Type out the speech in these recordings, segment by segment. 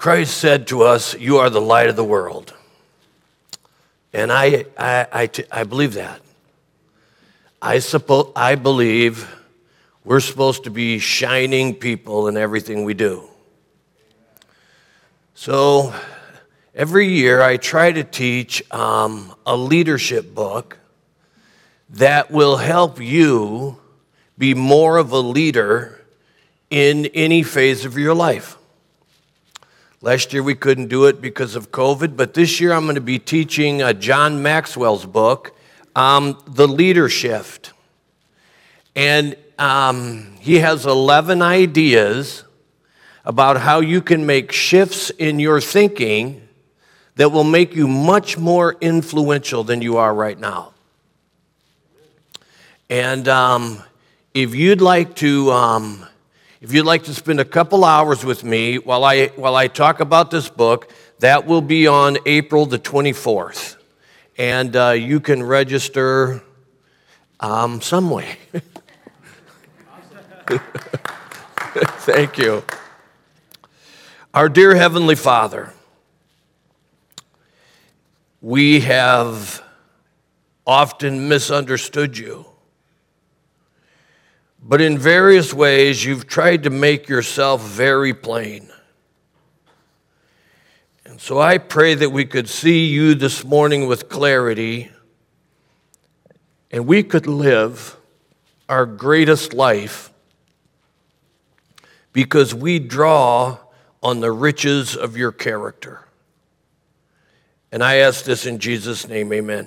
Christ said to us, "You are the light of the world." And I believe that. I believe we're supposed to be shining people in everything we do. So every year I try to teach a leadership book that will help you be more of a leader in any phase of your life. Last year we couldn't do it because of COVID, but this year I'm going to be teaching John Maxwell's book, The Leader Shift. And he has 11 ideas about how you can make shifts in your thinking that will make you much more influential than you are right now. And if you'd like to spend a couple hours with me while I talk about this book, that will be on April the 24th. And you can register some way. Thank you. Our dear Heavenly Father, we have often misunderstood you. But in various ways, you've tried to make yourself very plain. And so I pray that we could see you this morning with clarity, and we could live our greatest life because we draw on the riches of your character. And I ask this in Jesus' name, amen.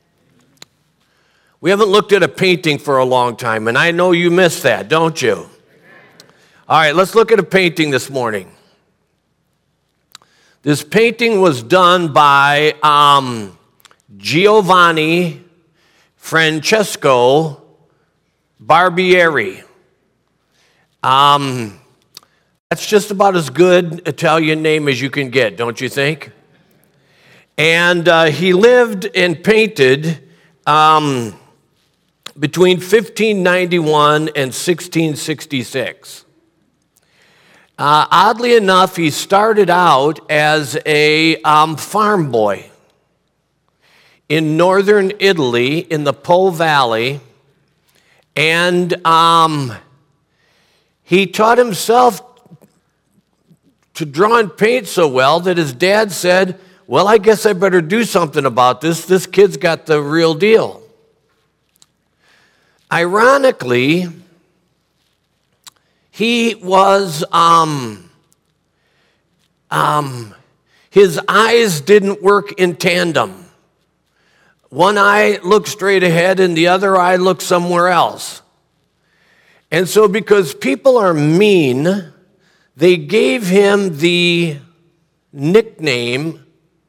We haven't looked at a painting for a long time, and I know you miss that, don't you? All right, let's look at a painting this morning. This painting was done by Giovanni Francesco Barbieri. That's just about as good Italian name as you can get, don't you think? And he lived and painted between 1591 and 1666. Oddly enough, he started out as a farm boy in northern Italy in the Po Valley, and he taught himself to draw and paint so well that his dad said, "Well, I guess I better do something about this. This kid's got the real deal." Ironically, he was, his eyes didn't work in tandem. One eye looked straight ahead and the other eye looked somewhere else. And so because people are mean, they gave him the nickname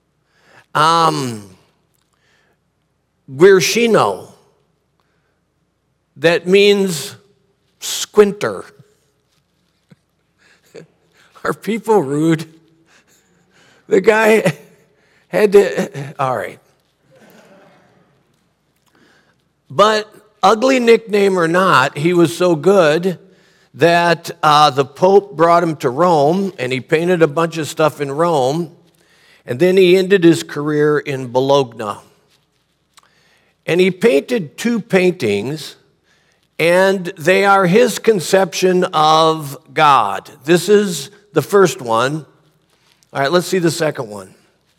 Guercino. That means squinter. Are people rude? The guy had to, all right. But ugly nickname or not, he was so good that the Pope brought him to Rome, and he painted a bunch of stuff in Rome, and then he ended his career in Bologna. And he painted two paintings, and they are his conception of God. This is the first one. All right, let's see the second one.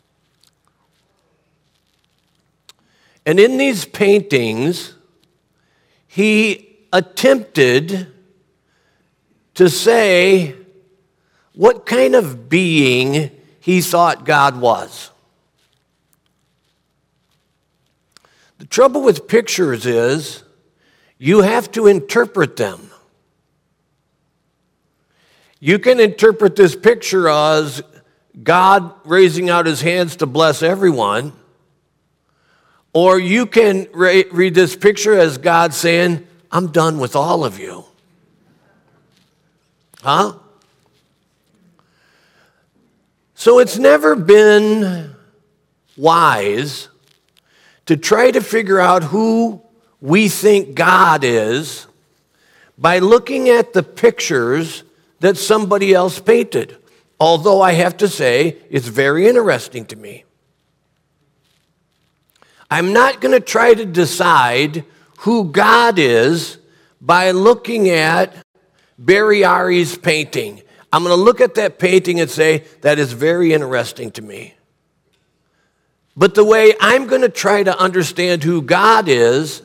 And in these paintings, he attempted to say what kind of being he thought God was. The trouble with pictures is you have to interpret them. You can interpret this picture as God raising out his hands to bless everyone, or you can read this picture as God saying, "I'm done with all of you." Huh? So it's never been wise to try to figure out who we think God is by looking at the pictures that somebody else painted. Although I have to say, it's very interesting to me. I'm not going to try to decide who God is by looking at Barry Ari's painting. I'm going to look at that painting and say, that is very interesting to me. But the way I'm going to try to understand who God is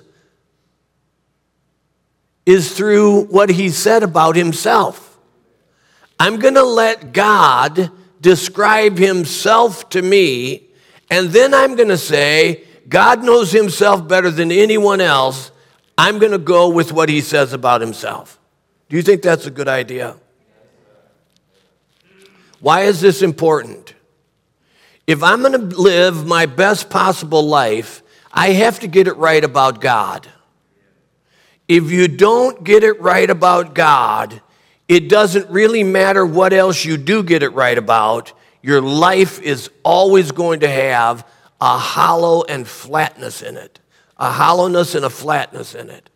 through what he said about himself. I'm going to let God describe himself to me, and then I'm going to say, God knows himself better than anyone else. I'm going to go with what he says about himself. Do you think that's a good idea? Why is this important? If I'm going to live my best possible life, I have to get it right about God. If you don't get it right about God, it doesn't really matter what else you do get it right about. Your life is always going to have a hollow and flatness in it. A hollowness and a flatness in it.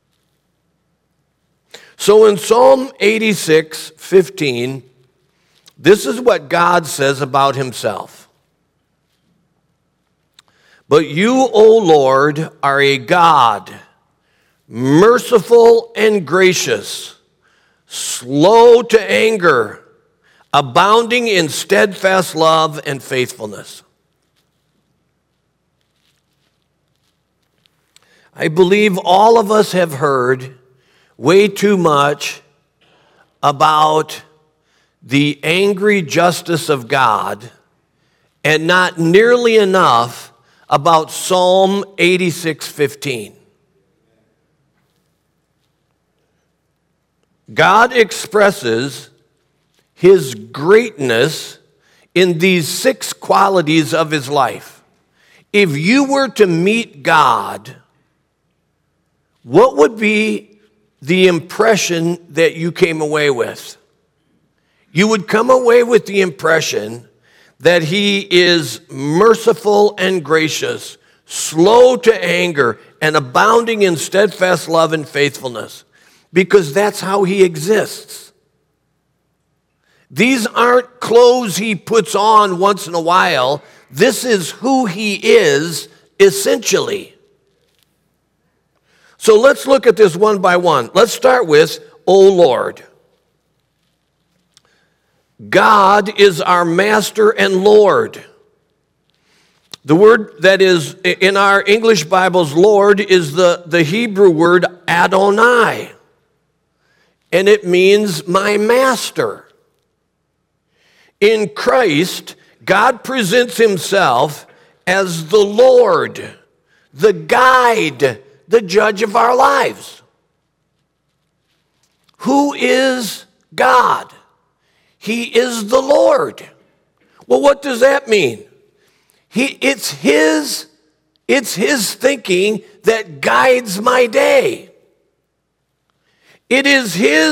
So in Psalm 86:15, this is what God says about himself. But you, O Lord, are a God, merciful and gracious, slow to anger, abounding in steadfast love and faithfulness. I believe all of us have heard way too much about the angry justice of God and not nearly enough about Psalm 86:15. God expresses his greatness in these 6 qualities of his life. If you were to meet God, what would be the impression that you came away with? You would come away with the impression that he is merciful and gracious, slow to anger, and abounding in steadfast love and faithfulness, because that's how he exists. These aren't clothes he puts on once in a while. This is who he is essentially. So let's look at this one by one. Let's start with, O Lord. God is our master and Lord. The word that is in our English Bibles, Lord, is the Hebrew word Adonai. And it means my master. In Christ, God presents himself as the Lord, the guide, the judge of our lives. Who is God? He is the Lord. Well, what does that mean? It's his thinking that guides my day. It's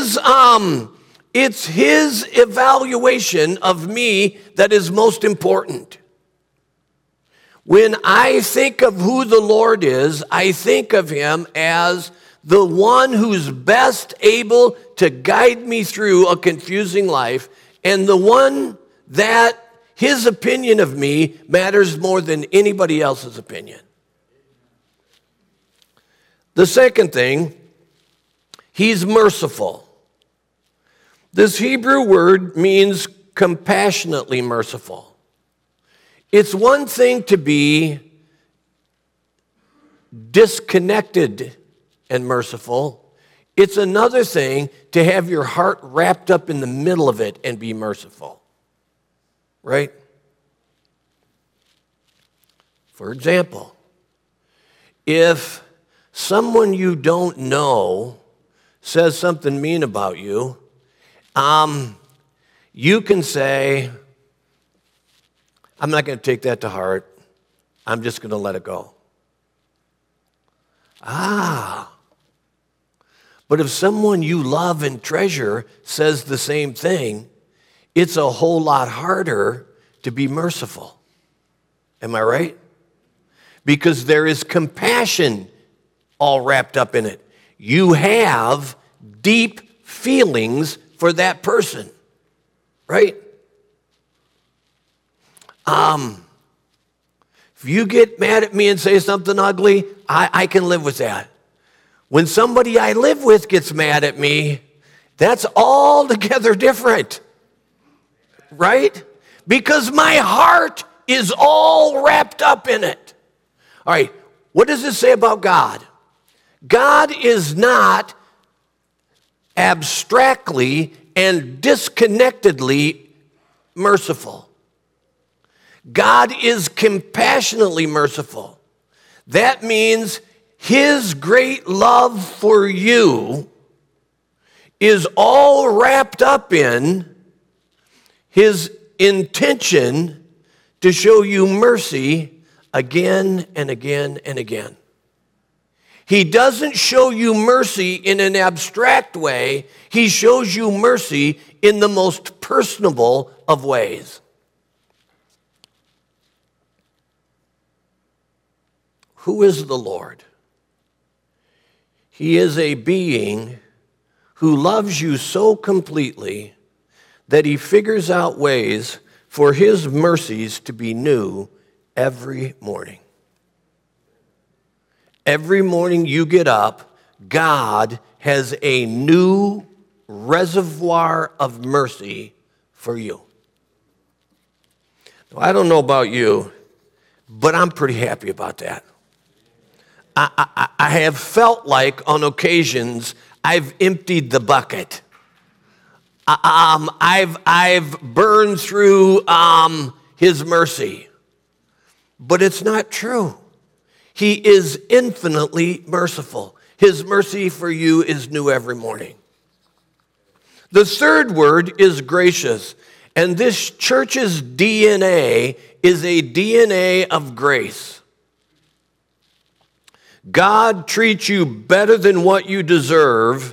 his evaluation of me that is most important. When I think of who the Lord is, I think of him as the one who's best able to guide me through a confusing life, and the one that his opinion of me matters more than anybody else's opinion. The second thing, he's merciful. This Hebrew word means compassionately merciful. It's one thing to be disconnected and merciful. It's another thing to have your heart wrapped up in the middle of it and be merciful. Right? For example, if someone you don't know says something mean about you, you can say, I'm not going to take that to heart. I'm just going to let it go. But if someone you love and treasure says the same thing, it's a whole lot harder to be merciful. Am I right? Because there is compassion all wrapped up in it. You have deep feelings for that person, right? If you get mad at me and say something ugly, I can live with that. When somebody I live with gets mad at me, that's altogether different, right? Because my heart is all wrapped up in it. All right, what does this say about God? God is not abstractly and disconnectedly merciful. God is compassionately merciful. That means his great love for you is all wrapped up in his intention to show you mercy again and again and again. He doesn't show you mercy in an abstract way. He shows you mercy in the most personable of ways. Who is the Lord? He is a being who loves you so completely that he figures out ways for his mercies to be new every morning. Every morning you get up, God has a new reservoir of mercy for you. Now, I don't know about you, but I'm pretty happy about that. I have felt like on occasions I've emptied the bucket. I've burned through his mercy. But it's not true. He is infinitely merciful. His mercy for you is new every morning. The third word is gracious. And this church's DNA is a DNA of grace. God treats you better than what you deserve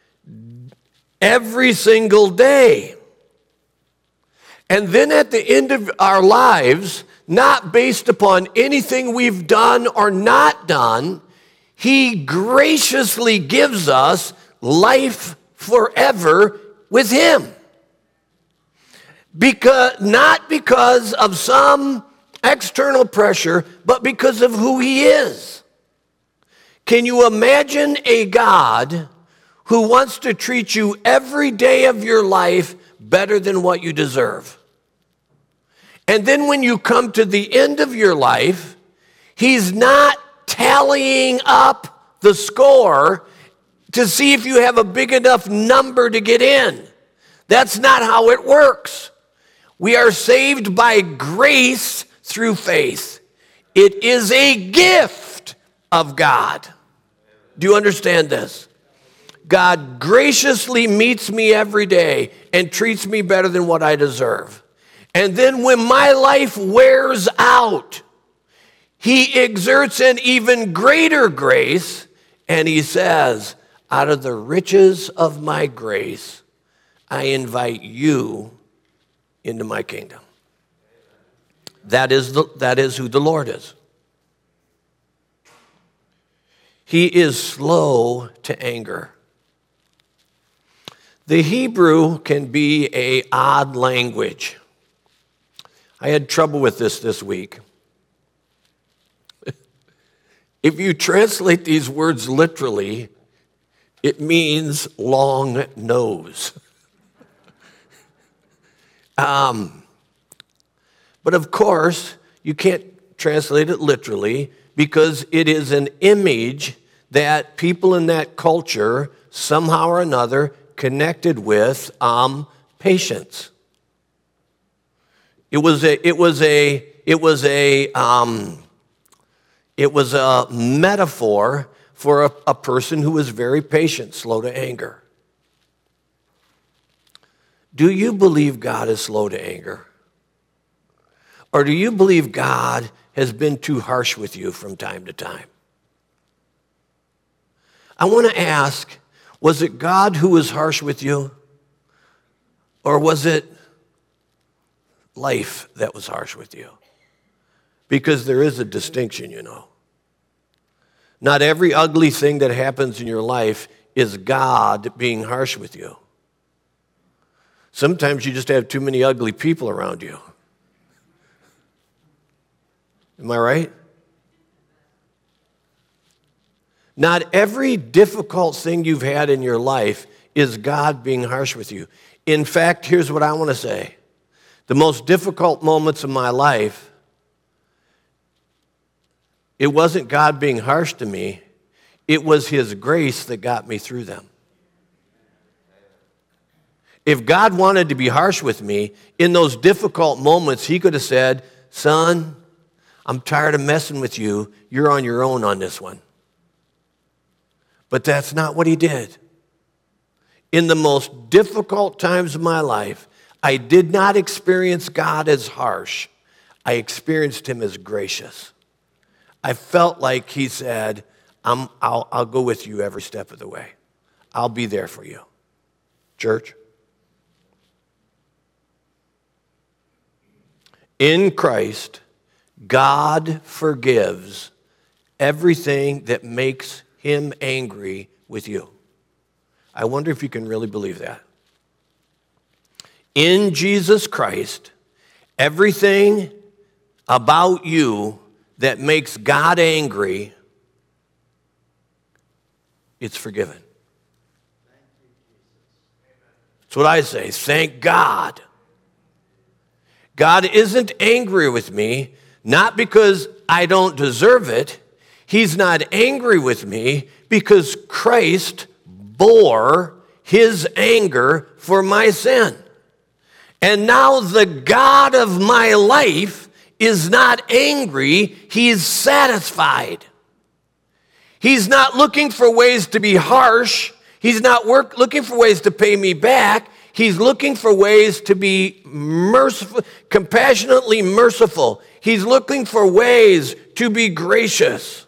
every single day. And then at the end of our lives, not based upon anything we've done or not done, he graciously gives us life forever with him. Not because of some external pressure, but because of who he is. Can you imagine a God who wants to treat you every day of your life better than what you deserve? And then when you come to the end of your life, he's not tallying up the score to see if you have a big enough number to get in. That's not how it works. We are saved by grace through faith. It is a gift of God. Do you understand this? God graciously meets me every day and treats me better than what I deserve. And then when my life wears out, he exerts an even greater grace, and he says, out of the riches of my grace, I invite you into my kingdom. That is who the Lord is. He is slow to anger. The Hebrew can be an odd language. I had trouble with this week. If you translate these words literally, it means long nose. But of course, you can't translate it literally because it is an image that people in that culture somehow or another connected with patience. It was a metaphor for a person who was very patient, slow to anger. Do you believe God is slow to anger? Or do you believe God has been too harsh with you from time to time? I want to ask, was it God who was harsh with you? Or was it life that was harsh with you? Because there is a distinction, you know. Not every ugly thing that happens in your life is God being harsh with you. Sometimes you just have too many ugly people around you. Am I right? Not every difficult thing you've had in your life is God being harsh with you. In fact, here's what I want to say. The most difficult moments of my life, it wasn't God being harsh to me. It was His grace that got me through them. If God wanted to be harsh with me, in those difficult moments, He could have said, son, I'm tired of messing with you. You're on your own on this one. But that's not what He did. In the most difficult times of my life, I did not experience God as harsh. I experienced Him as gracious. I felt like He said, I'll go with you every step of the way. I'll be there for you. Church? In Christ, God forgives everything that makes Him angry with you. I wonder if you can really believe that. In Jesus Christ, everything about you that makes God angry, it's forgiven. That's what I say. Thank God. God isn't angry with me, not because I don't deserve it. He's not angry with me because Christ bore His anger for my sin. And now the God of my life is not angry, He's satisfied. He's not looking for ways to be harsh. He's not looking for ways to pay me back. He's looking for ways to be merciful, compassionately merciful. He's looking for ways to be gracious.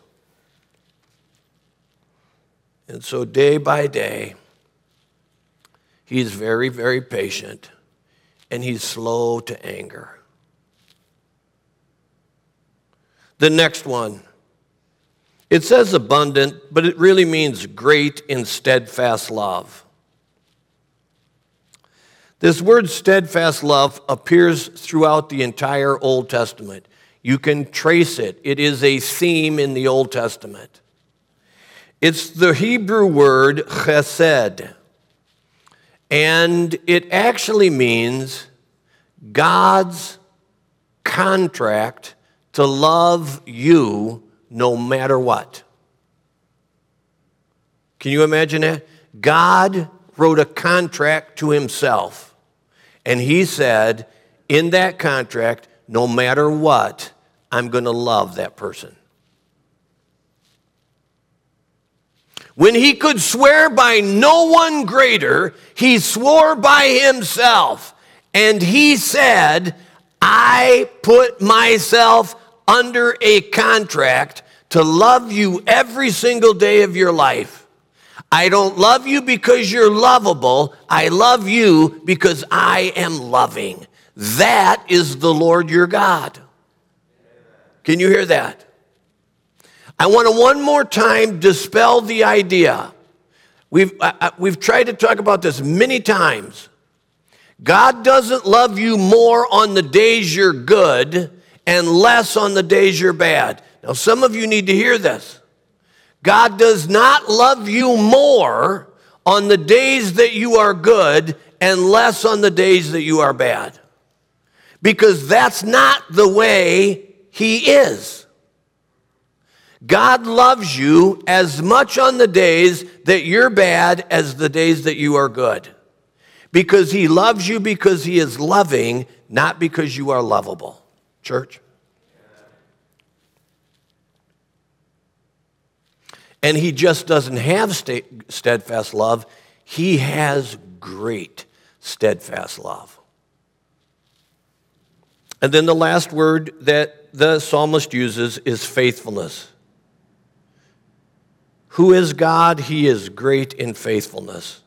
And so day by day, He's very, very patient, and He's slow to anger. The next one, it says abundant, but it really means great in steadfast love. This word steadfast love appears throughout the entire Old Testament. You can trace it. It is a theme in the Old Testament. It's the Hebrew word chesed, and it actually means God's contract to love you no matter what. Can you imagine that? God wrote a contract to Himself. And He said, in that contract, no matter what, I'm going to love that person. When He could swear by no one greater, He swore by Himself. And He said, I put myself under a contract to love you every single day of your life. I don't love you because you're lovable. I love you because I am loving. That is the Lord your God. Can you hear that? I want to one more time dispel the idea. We've tried to talk about this many times. God doesn't love you more on the days you're good and less on the days you're bad. Now, some of you need to hear this. God does not love you more on the days that you are good and less on the days that you are bad. Because that's not the way He is. God loves you as much on the days that you're bad as the days that you are good. Because He loves you because He is loving, not because you are lovable. Church? And He just doesn't have steadfast love. He has great steadfast love. And then the last word that the psalmist uses is faithfulness. Who is God? He is great in faithfulness.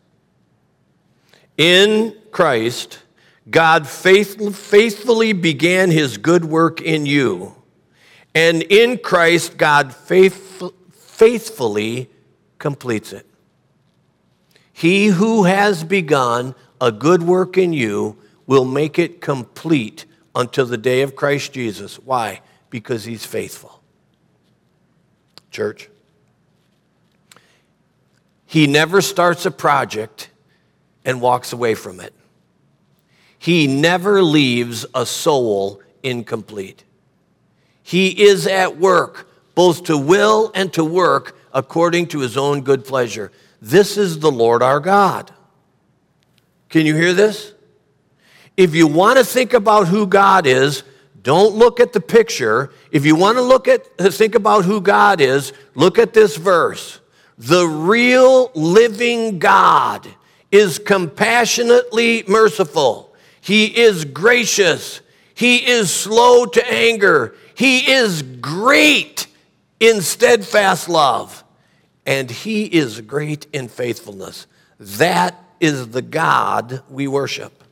In Christ, God faithfully began His good work in you. And in Christ, God faithfully completes it. He who has begun a good work in you will make it complete until the day of Christ Jesus. Why? Because he's faithful. Church, he never starts a project and walks away from it. He never leaves a soul incomplete. He is at work, both to will and to work according to his own good pleasure. This is the Lord our God. Can you hear this? If you want to think about who God is, don't look at the picture. If you want to think about who God is, look at this verse. The real living God is compassionately merciful. He is gracious. He is slow to anger. He is great in steadfast love. And he is great in faithfulness. That is the God we worship.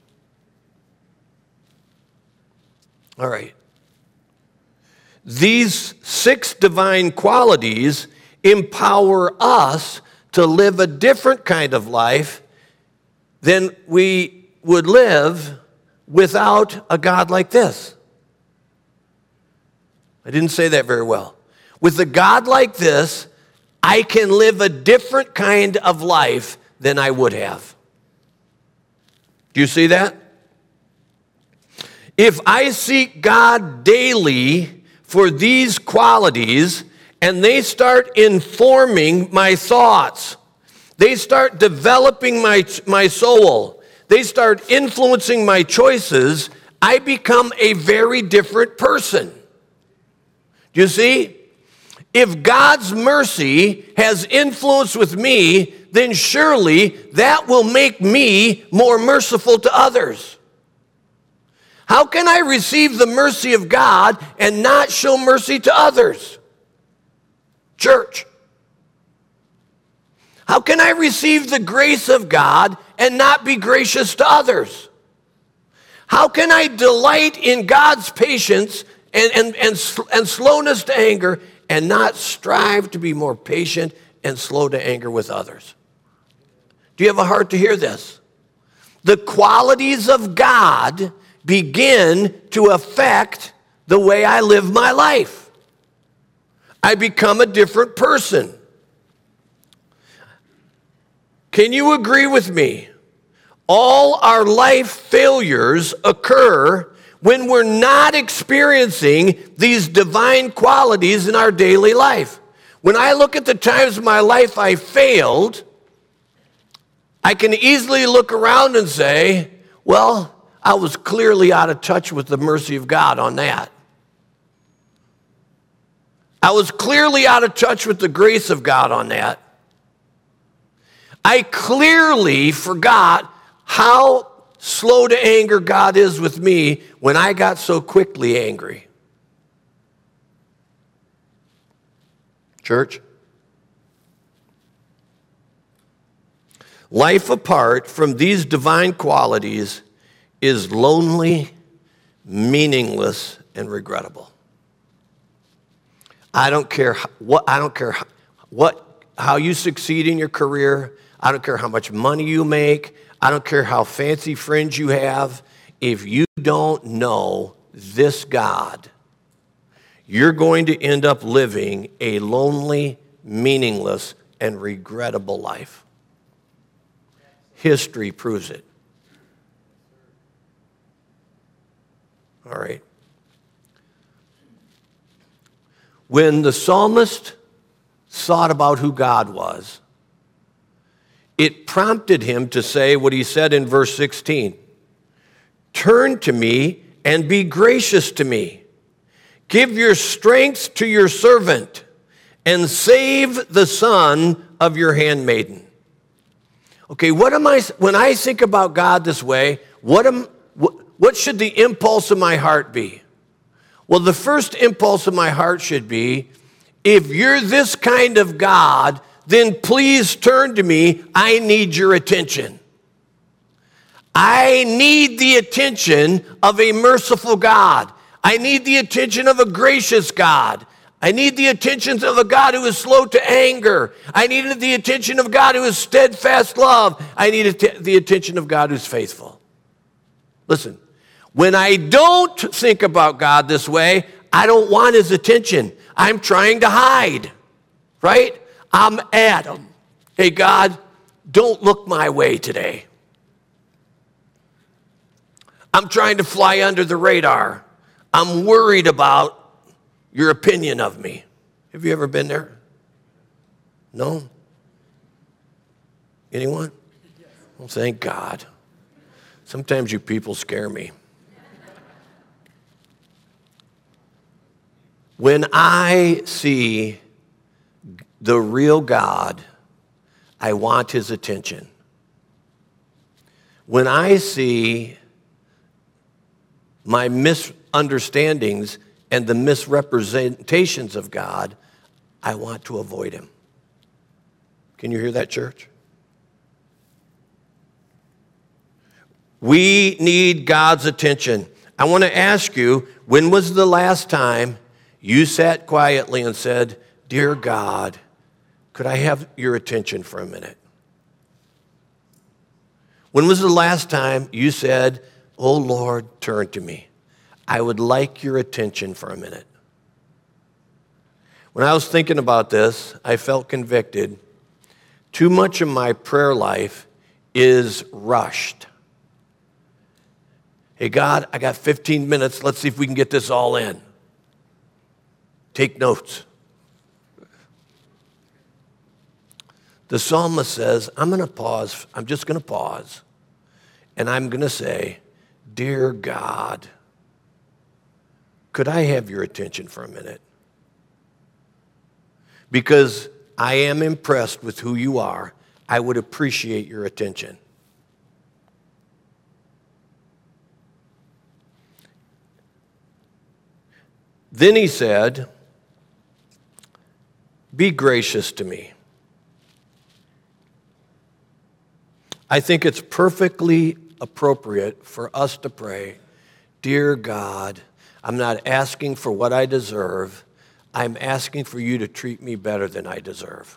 All right. These 6 divine qualities empower us to live a different kind of life than we would live without a God like this. I didn't say that very well. With a God like this, I can live a different kind of life than I would have. Do you see that? If I seek God daily for these qualities, and they start informing my thoughts, they start developing my soul, they start influencing my choices, I become a very different person. Do you see? If God's mercy has influence with me, then surely that will make me more merciful to others. How can I receive the mercy of God and not show mercy to others? Church. How can I receive the grace of God and not be gracious to others? How can I delight in God's patience and slowness to anger and not strive to be more patient and slow to anger with others? Do you have a heart to hear this? The qualities of God begin to affect the way I live my life. I become a different person. Can you agree with me? All our life failures occur when we're not experiencing these divine qualities in our daily life. When I look at the times in my life I failed, I can easily look around and say, well, I was clearly out of touch with the mercy of God on that. I was clearly out of touch with the grace of God on that. I clearly forgot how slow to anger God is with me when I got so quickly angry. Church, life apart from these divine qualities is lonely, meaningless, and regrettable. I don't care how you succeed in your career. I don't care how much money you make. I don't care how fancy friends you have. If you don't know this God, you're going to end up living a lonely, meaningless, and regrettable life. History proves it. All right. When the psalmist thought about who God was, it prompted him to say what he said in verse 16. Turn to me and be gracious to me. Give your strength to your servant and save the son of your handmaiden. Okay, when I think about God this way, what should the impulse of my heart be? Well, the first impulse of my heart should be, if you're this kind of God, then please turn to me. I need your attention. I need the attention of a merciful God. I need the attention of a gracious God. I need the attention of a God who is slow to anger. I need the attention of God who is steadfast love. I need the attention of God who's faithful. Listen, when I don't think about God this way, I don't want his attention. I'm trying to hide, right? I'm Adam. Hey, God, don't look my way today. I'm trying to fly under the radar. I'm worried about your opinion of me. Have you ever been there? No? Anyone? Well, thank God. Sometimes you people scare me. When I see the real God, I want his attention. When I see my misunderstandings and the misrepresentations of God, I want to avoid him. Can you hear that, church? We need God's attention. I want to ask you, when was the last time you sat quietly and said, "Dear God, could I have your attention for a minute?" When was the last time you said, "Oh Lord, turn to me. I would like your attention for a minute"? When I was thinking about this, I felt convicted. Too much of my prayer life is rushed. Hey, God, I got 15 minutes. Let's see if we can get this all in. Take notes. The psalmist says, I'm going to pause. I'm just going to pause. And I'm going to say, "Dear God, could I have your attention for a minute? Because I am impressed with who you are. I would appreciate your attention." Then he said, "Be gracious to me." I think it's perfectly appropriate for us to pray, "Dear God, I'm not asking for what I deserve. I'm asking for you to treat me better than I deserve."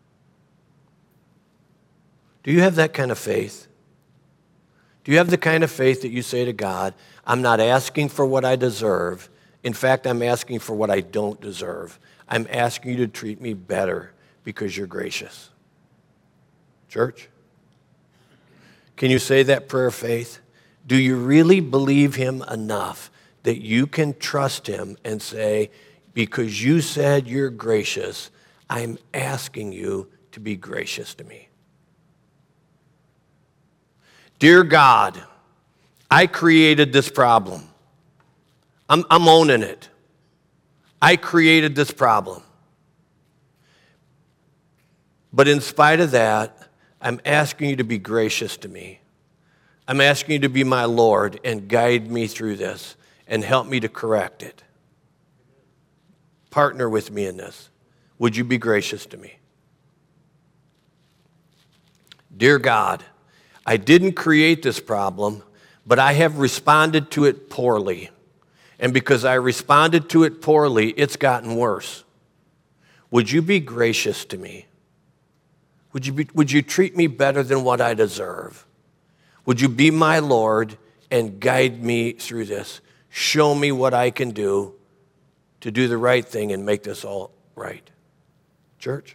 Do you have that kind of faith? Do you have the kind of faith that you say to God, "I'm not asking for what I deserve. In fact, I'm asking for what I don't deserve. I'm asking you to treat me better because you're gracious"? Church, can you say that prayer of faith? Do you really believe him enough that you can trust him and say, "Because you said you're gracious, I'm asking you to be gracious to me"? Dear God, I created this problem. I'm owning it. I created this problem. But in spite of that, I'm asking you to be gracious to me. I'm asking you to be my Lord and guide me through this and help me to correct it. Partner with me in this. Would you be gracious to me? Dear God, I didn't create this problem, but I have responded to it poorly. And because I responded to it poorly, it's gotten worse. Would you be gracious to me? Would you treat me better than what I deserve? Would you be my Lord and guide me through this? Show me what I can do to do the right thing and make this all right. Church?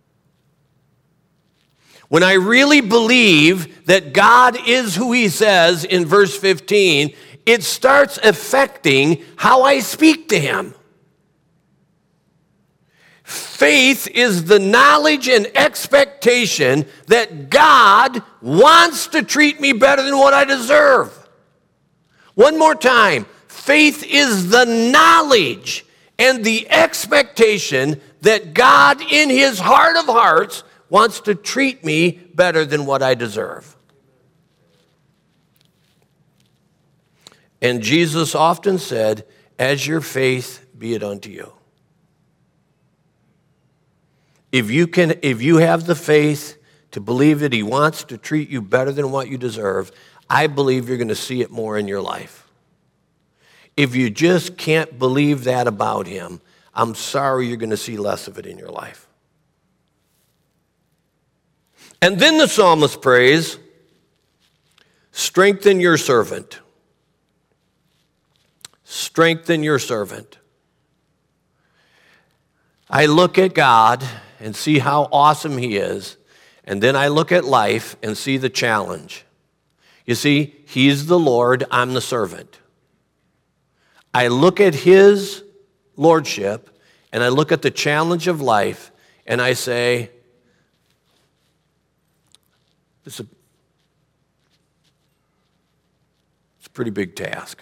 When I really believe that God is who he says in verse 15, it starts affecting how I speak to him. Faith is the knowledge and expectation that God wants to treat me better than what I deserve. One more time. Faith is the knowledge and the expectation that God, in his heart of hearts, wants to treat me better than what I deserve. And Jesus often said, "As your faith be it unto you." If you have the faith to believe that he wants to treat you better than what you deserve, I believe you're going to see it more in your life. If you just can't believe that about him, I'm sorry, you're going to see less of it in your life. And then the psalmist prays, "Strengthen your servant. Strengthen your servant." I look at God and see how awesome He is, and then I look at life and see the challenge. You see, He's the Lord, I'm the servant. I look at His lordship, and I look at the challenge of life, and I say, it's a pretty big task.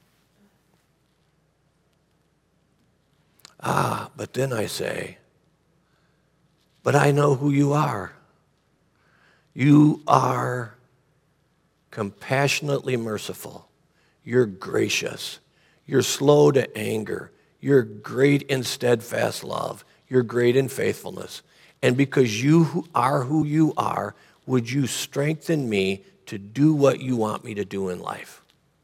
But then I say, but I know who you are. You are compassionately merciful. You're gracious. You're slow to anger. You're great in steadfast love. You're great in faithfulness. And because you are who you are, would you strengthen me to do what you want me to do in life?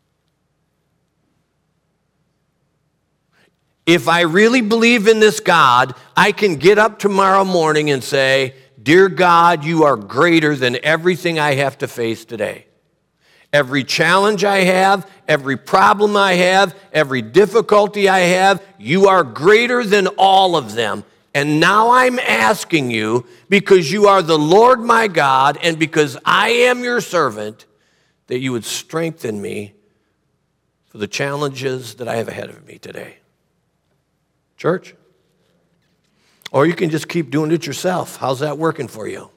If I really believe in this God, I can get up tomorrow morning and say, dear God, you are greater than everything I have to face today. Every challenge I have, every problem I have, every difficulty I have, you are greater than all of them. And now I'm asking you, because you are the Lord my God, and because I am your servant, that you would strengthen me for the challenges that I have ahead of me today. Church? Or you can just keep doing it yourself. How's that working for you?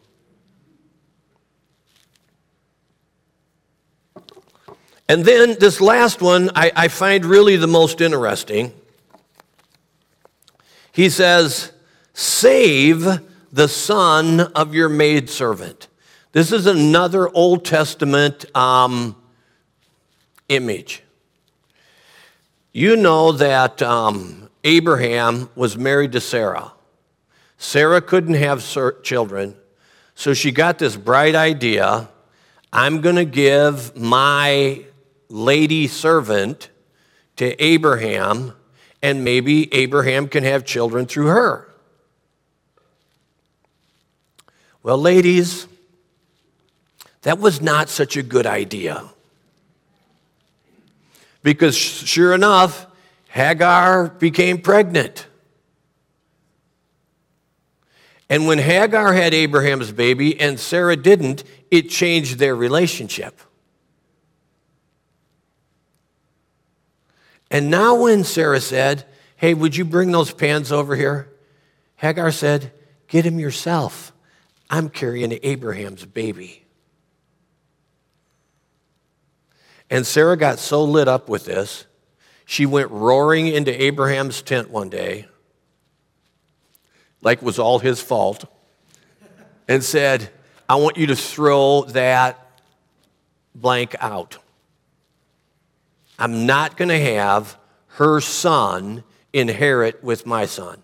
And then this last one I find really the most interesting. He says, save the son of your maidservant. This is another Old Testament image. You know that Abraham was married to Sarah. Sarah couldn't have children, so she got this bright idea. I'm going to give my lady servant to Abraham, and maybe Abraham can have children through her. Well, ladies, that was not such a good idea. Because sure enough, Hagar became pregnant. And when Hagar had Abraham's baby and Sarah didn't, it changed their relationship. And now when Sarah said, hey, would you bring those pans over here? Hagar said, get them yourself. I'm carrying Abraham's baby. And Sarah got so lit up with this, she went roaring into Abraham's tent one day, like it was all his fault, and said, I want you to throw that blank out. I'm not going to have her son inherit with my son.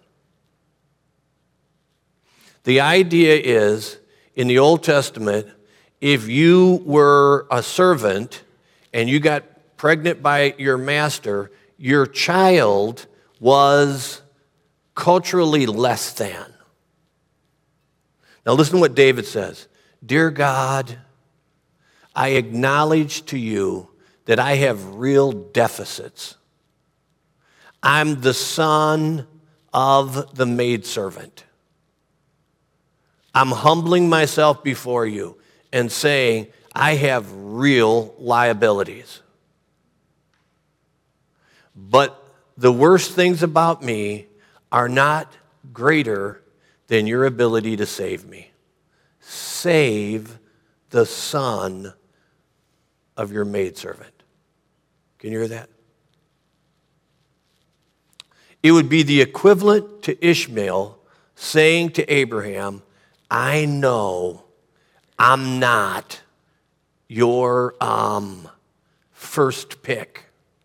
The idea is, in the Old Testament, if you were a servant and you got pregnant by your master, your child was culturally less than. Now listen to what David says. Dear God, I acknowledge to you that I have real deficits. I'm the son of the maidservant. I'm humbling myself before you and saying, I have real liabilities. But the worst things about me are not greater than your ability to save me. Save the son of your maidservant. Can you hear that? It would be the equivalent to Ishmael saying to Abraham, I know I'm not your first pick,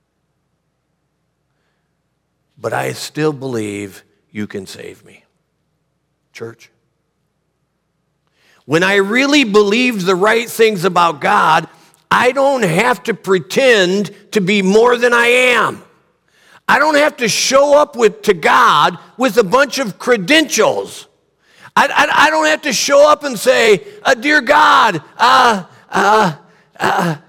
but I still believe you can save me. Church? When I really believe the right things about God, I don't have to pretend to be more than I am. I don't have to show up to God with a bunch of credentials. I don't have to show up and say, dear God, I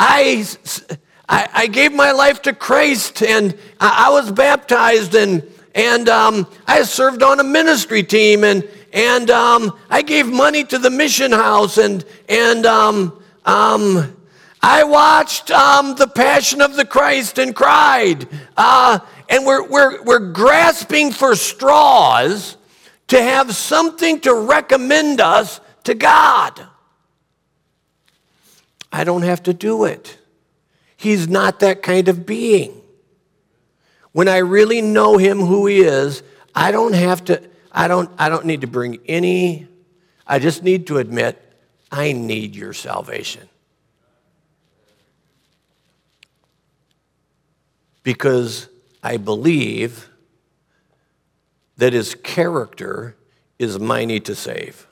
gave my life to Christ and I was baptized and I served on a ministry team, and I gave money to the mission house, and I watched the Passion of the Christ and cried. And we're grasping for straws to have something to recommend us to God. I don't have to do it. He's not that kind of being. When I really know him who he is, I don't need to bring any, I just need to admit, I need your salvation. Because I believe that his character is mighty to save.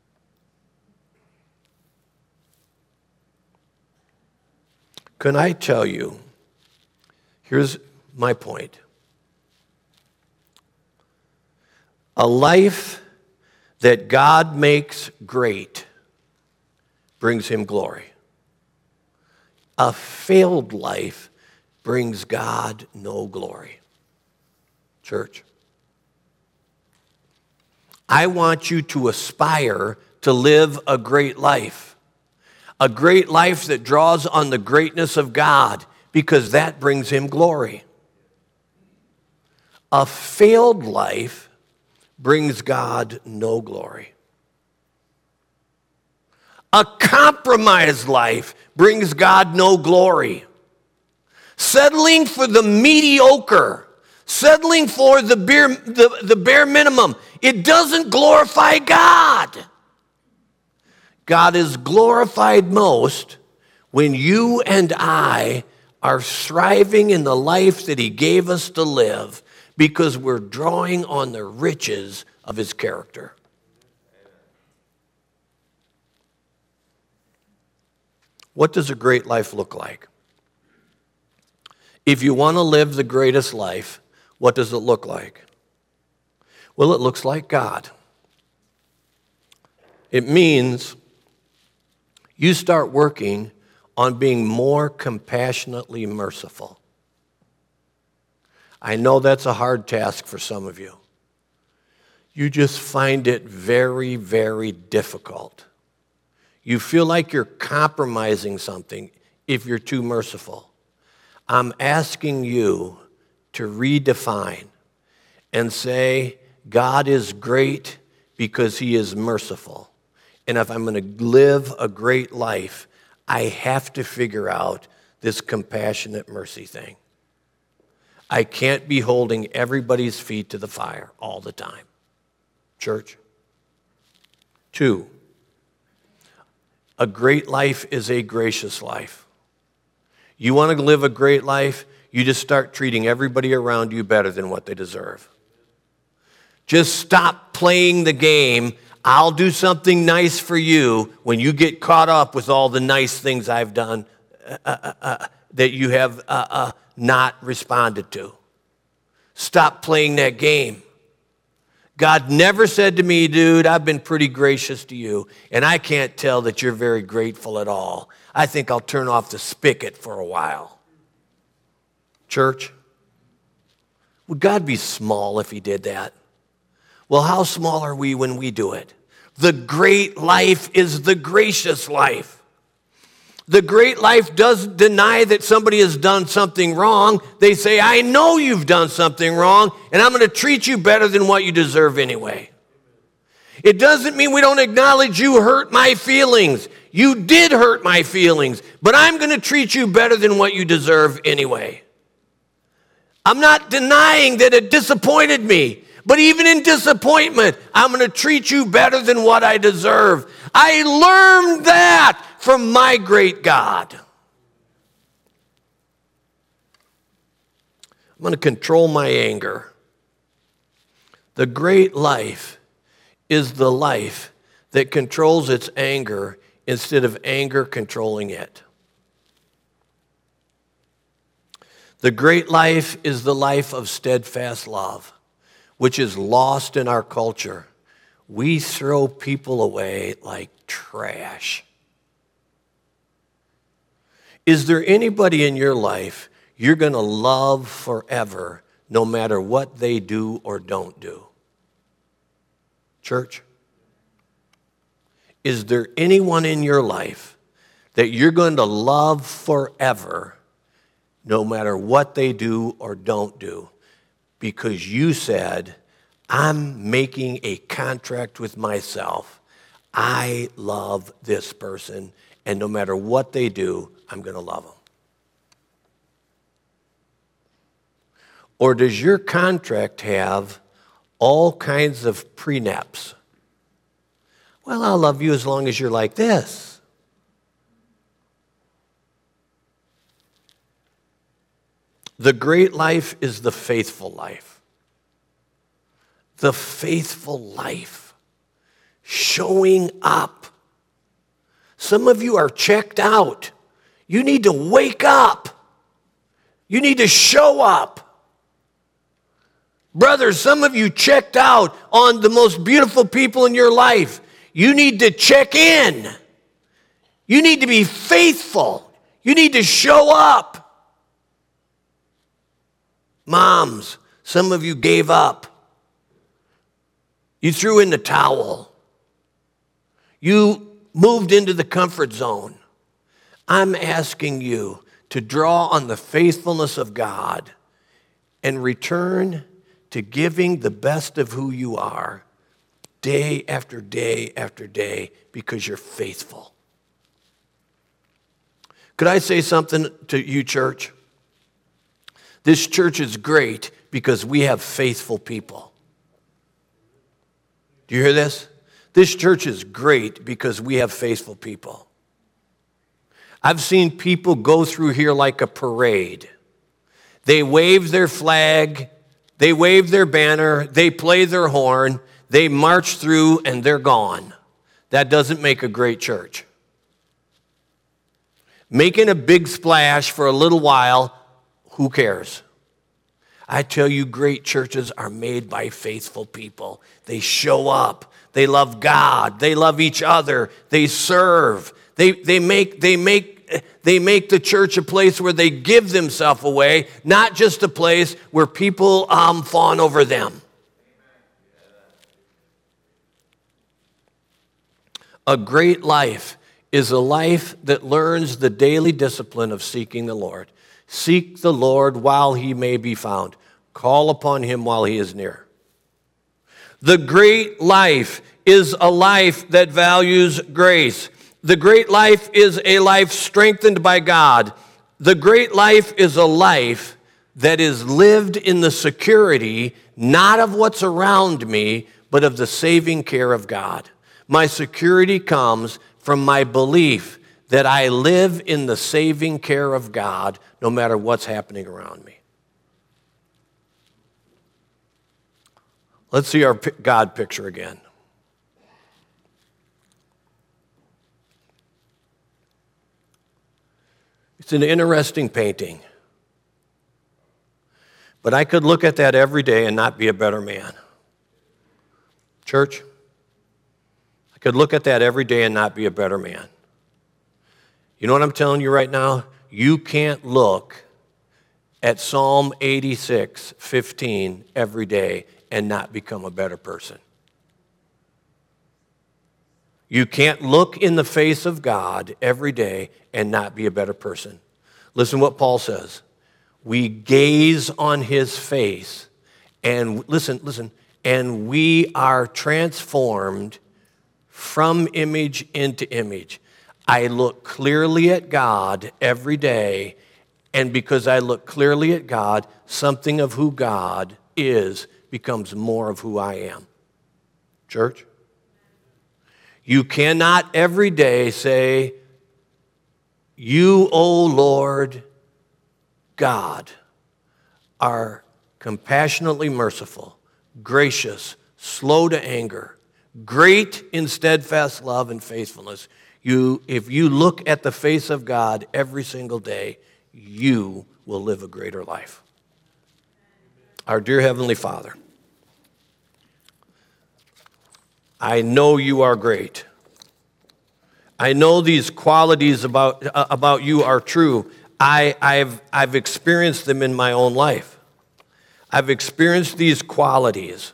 Can I tell you, here's my point. A life that God makes great brings him glory. A failed life brings God no glory. Church, I want you to aspire to live a great life that draws on the greatness of God, because that brings him glory. A failed life brings God no glory. A compromised life brings God no glory. Settling for the mediocre, settling for the bare minimum, it doesn't glorify God. God is glorified most when you and I are striving in the life that he gave us to live, because we're drawing on the riches of his character. What does a great life look like? If you want to live the greatest life, what does it look like? Well, it looks like God. It means you start working on being more compassionately merciful. I know that's a hard task for some of you. You just find it very, very difficult. You feel like you're compromising something if you're too merciful. I'm asking you to redefine and say, God is great because he is merciful. And if I'm going to live a great life, I have to figure out this compassionate mercy thing. I can't be holding everybody's feet to the fire all the time. Church. 2, a great life is a gracious life. You want to live a great life, you just start treating everybody around you better than what they deserve. Just stop playing the game, I'll do something nice for you, when you get caught up with all the nice things I've done that you have not responded to. Stop playing that game. God never said to me, dude, I've been pretty gracious to you, and I can't tell that you're very grateful at all. I think I'll turn off the spigot for a while. Church, would God be small if he did that? Well, how small are we when we do it? The great life is the gracious life. The great life doesn't deny that somebody has done something wrong. They say, I know you've done something wrong, and I'm going to treat you better than what you deserve anyway. It doesn't mean we don't acknowledge you hurt my feelings. You did hurt my feelings, but I'm going to treat you better than what you deserve anyway. I'm not denying that it disappointed me, but even in disappointment, I'm going to treat you better than what I deserve. I learned that from my great God. I'm going to control my anger. The great life is the life that controls its anger instead of anger controlling it. The great life is the life of steadfast love, which is lost in our culture. We throw people away like trash. Is there anybody in your life you're going to love forever no matter what they do or don't do. Church, is there anyone in your life that you're going to love forever, no matter what they do or don't do? Because you said, I'm making a contract with myself. I love this person, and no matter what they do, I'm going to love them. Or does your contract have all kinds of prenups? Well, I'll love you as long as you're like this. The great life is the faithful life. The faithful life. Showing up. Some of you are checked out. You need to wake up. You need to show up. Brothers, some of you checked out on the most beautiful people in your life. You need to check in. You need to be faithful. You need to show up. Moms, some of you gave up. You threw in the towel. You moved into the comfort zone. I'm asking you to draw on the faithfulness of God and return to giving the best of who you are day after day after day because you're faithful. Could I say something to you, church? This church is great because we have faithful people. Do you hear this? This church is great because we have faithful people. I've seen people go through here like a parade. They wave their flag, they wave their banner, they play their horn, they march through, and they're gone. That doesn't make a great church. Making a big splash for a little while, who cares? I tell you, great churches are made by faithful people. They show up. They love God. They love each other. They serve. They make the church a place where they give themselves away, not just a place where people fawn over them. A great life is a life that learns the daily discipline of seeking the Lord. Seek the Lord while he may be found. Call upon him while he is near. The great life is a life that values grace. The great life is a life strengthened by God. The great life is a life that is lived in the security, not of what's around me, but of the saving care of God. My security comes from my belief that I live in the saving care of God no matter what's happening around me. Let's see our God picture again. It's an interesting painting. But I could look at that every day and not be a better man. Church, I could look at that every day and not be a better man. You know what I'm telling you right now? You can't look at Psalm 86:15 every day and not become a better person. You can't look in the face of God every day and not be a better person. Listen what Paul says. We gaze on his face and listen, and we are transformed from image into image. I look clearly at God every day, and because I look clearly at God, something of who God is becomes more of who I am. Church? You cannot every day say, you, O Lord God, are compassionately merciful, gracious, slow to anger, great in steadfast love and faithfulness. If you look at the face of God every single day, you will live a greater life. Our dear Heavenly Father, I know you are great. I know these qualities about you are true. I've experienced them in my own life. I've experienced these qualities.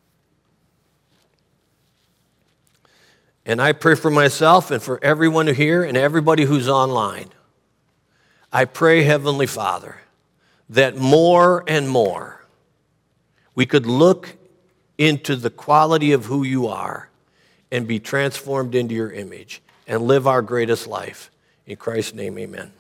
And I pray for myself and for everyone here and everybody who's online. I pray, Heavenly Father, that more and more we could look into the quality of who you are and be transformed into your image and live our greatest life. In Christ's name, amen.